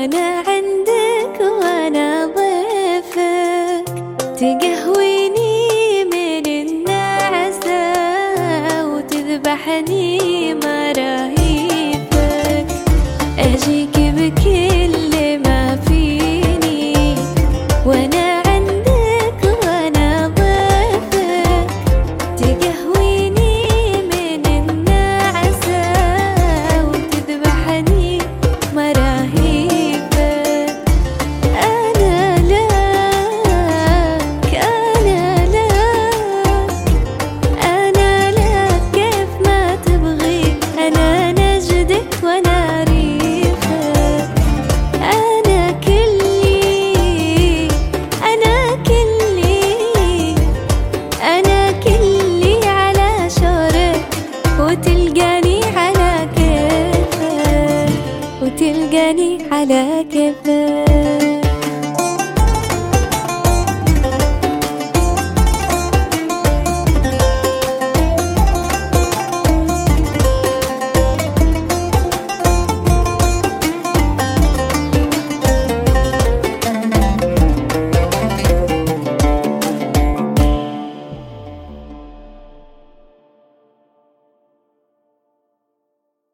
وانا عندك وانا ضيفك، تقهويني من النعسة وتذبحني مراهيفك، اجيك بكل ما فيني وانا عندك وانا ضيفك، تقهويني من النعسة وتذبحني مراهيفك. أنا لك كيف ما تبغي، أنا نجدك وأنا ريفك، أنا كلي على شورك، وتلقاني على كيفك، وتلقاني على كيفك.